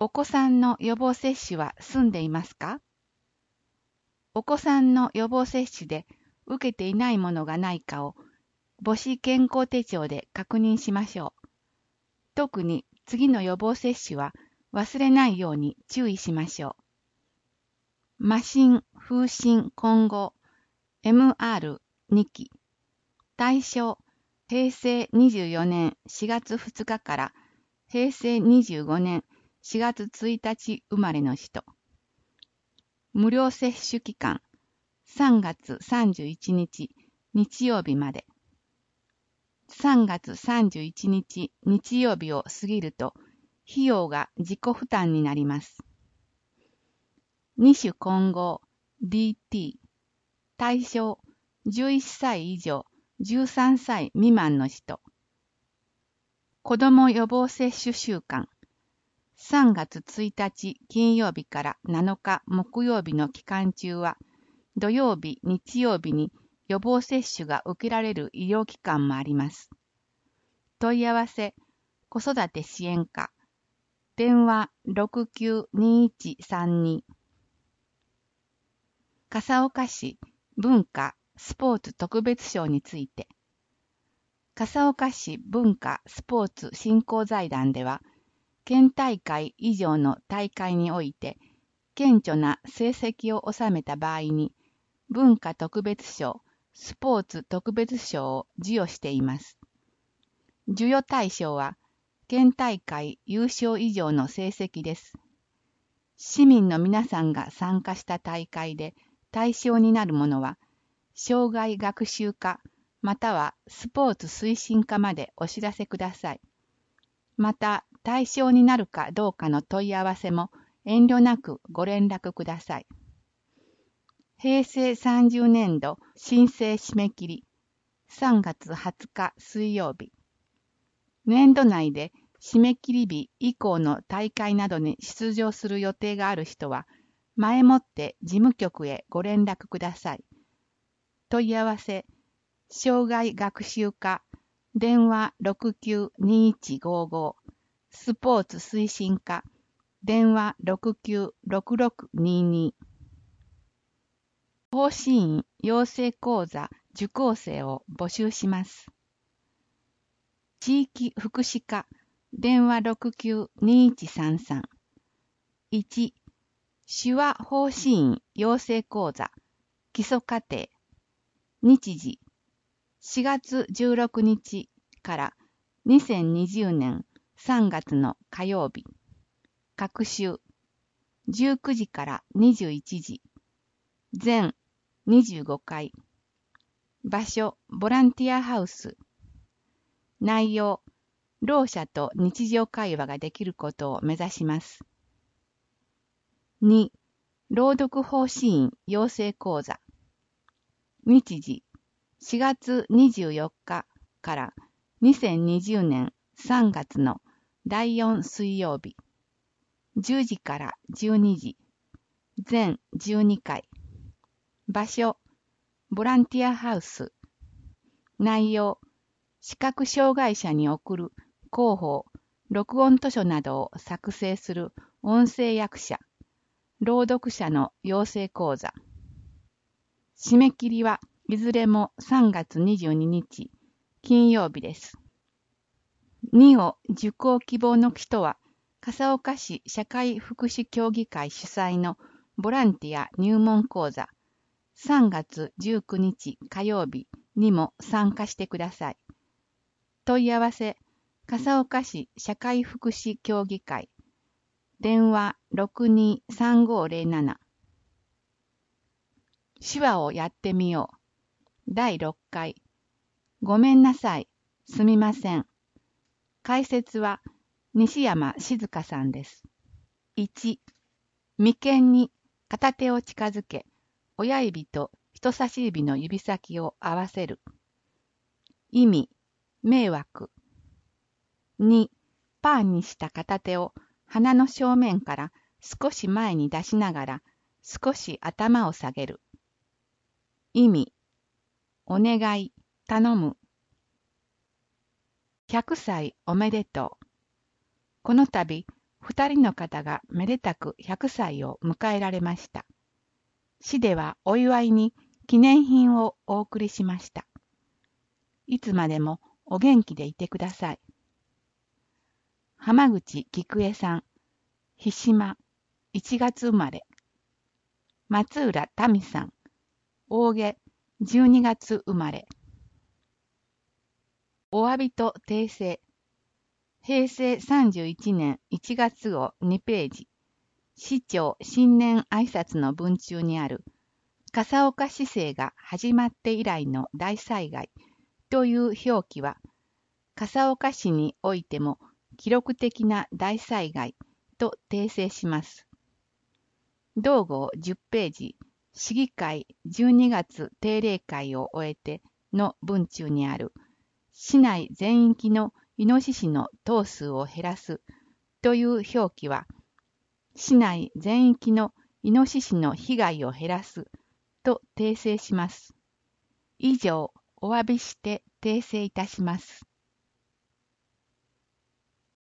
お子さんの予防接種は済んでいますか？お子さんの予防接種で受けていないものがないかを母子健康手帳で確認しましょう。特に次の予防接種は忘れないように注意しましょう。麻疹、風疹混合 MR2 期。対象、平成24年4月2日から平成25年4月1日生まれの人。無料接種期間、3月31日日曜日まで。3月31日日曜日を過ぎると、費用が自己負担になります。2種混合 DT。対象、11歳以上、13歳未満の人。子ども予防接種週間。3月1日金曜日から7日木曜日の期間中は、土曜日、日曜日に予防接種が受けられる医療機関もあります。問い合わせ、子育て支援課。電話692132。笠岡市文化・スポーツ特別賞について。笠岡市文化・スポーツ振興財団では、県大会以上の大会において、顕著な成績を収めた場合に、文化特別賞、スポーツ特別賞を授与しています。授与対象は、県大会優勝以上の成績です。市民の皆さんが参加した大会で対象になるものは、障害学習課またはスポーツ推進課までお知らせください。また、対象になるかどうかの問い合わせも遠慮なくご連絡ください。平成30年度申請締め切り3月20日水曜日。年度内で締め切り日以降の大会などに出場する予定がある人は、前もって事務局へご連絡ください。問い合わせ、障害学習課、電話692155、スポーツ推進課、電話696622。講師員養成講座受講生を募集します。地域福祉課、電話692133。1、手話講師員養成講座、基礎課程。日時、4月16日から2020年3月の火曜日。各週、19時から21時。全25回。場所、ボランティアハウス。内容、ろう者と日常会話ができることを目指します。2、朗読講師員養成講座。日時、4月24日から2020年3月の第4水曜日。10時から12時。全12回。場所、ボランティアハウス。内容、視覚障害者に送る広報、録音図書などを作成する音声訳者、朗読者の養成講座。締め切りはいずれも3月22日、金曜日です。2を受講希望の人は、笠岡市社会福祉協議会主催のボランティア入門講座、3月19日火曜日にも参加してください。問い合わせ、笠岡市社会福祉協議会。電話623507。手話をやってみよう。第6回。ごめんなさい。すみません。解説は西山静香さんです。1、眉間に片手を近づけ、親指と人差し指の指先を合わせる。意味、迷惑。2、パーにした片手を鼻の正面から少し前に出しながら少し頭を下げる。意味、お願い、頼む。100歳おめでとう。この度、 2人の方がめでたく100歳を迎えられました。市ではお祝いに記念品をお送りしました。いつまでもお元気でいてください。浜口菊江さん、飛島、1月生まれ。松浦民さん、大毛、12月生まれ。お詫びと訂正。平成31年1月号2ページ。市長新年挨拶の文中にある、笠岡市政が始まって以来の大災害という表記は、笠岡市においても記録的な大災害と訂正します。同号10ページ、市議会12月定例会を終えての文中にある、市内全域のイノシシの頭数を減らすという表記は、市内全域のイノシシの被害を減らすと訂正します。以上、お詫びして訂正いたします。